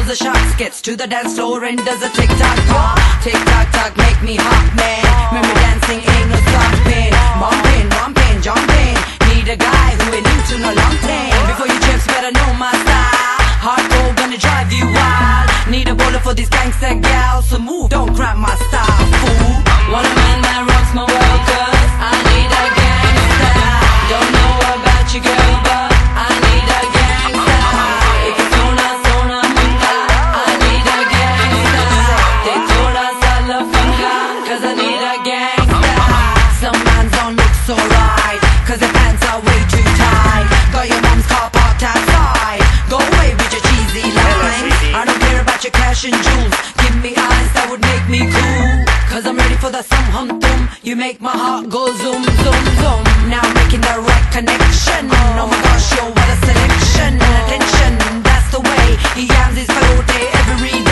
the shots, gets to the dance floor and does a tick-tock. Tick-tock-tock, make me hot, man. Remember dancing ain't no stopping. Bumping, romping, jumping. Need a guy who ain't into no long thing. Before you chips, better know my style. Hardcore gonna drive you wild. Need a bowler for these gangster gals, so move, don't cramp my style, fool. Want a man that rocks my world, 'cause I need a gangster. Don't know about you, girl, but I need a gangster. If it's sola muta, I need a gangster. Te toda sala finga, 'cause I need a gangster. Some mans don't look so right, 'cause their pants are way too tight. Got your mom's car parked outside. Go away with your cheesy lines. I don't care about your cash and jewels. Give me eyes that would make me cool, 'cause I'm ready for the some hum tum. You make my heart go zoom, zoom, zoom. Now making the right connection. Oh my gosh, yo, what a selection. Attention, that's the way he yams his peyote every day.